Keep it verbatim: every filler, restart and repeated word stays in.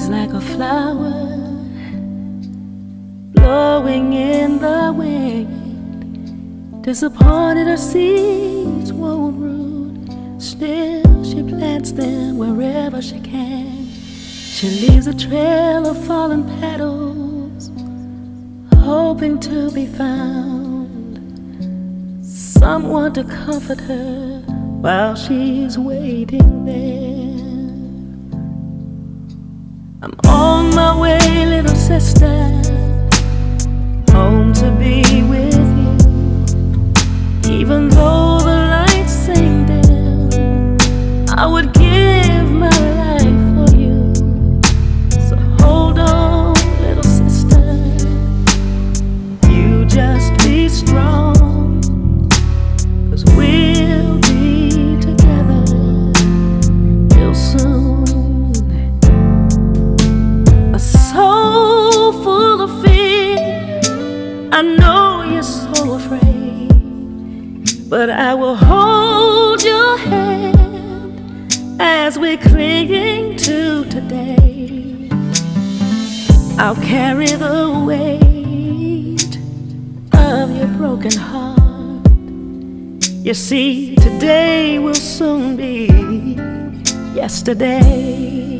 She's like a flower blowing in the wind. Disappointed her seeds won't root, still she plants them wherever she can. She leaves a trail of fallen petals, hoping to be found, someone to comfort her while she's waiting there. I'm on my way, little sister, home to be with you. Even though the lights seem dim, I would give my life for you. So hold on, little sister, you just be strong, 'cause we'll be together real soon. A soul full of fear, I know you're so afraid, but I will hold your hand as we're clinging to today. I'll carry the weight of your broken heart. You see, today will soon be yesterday.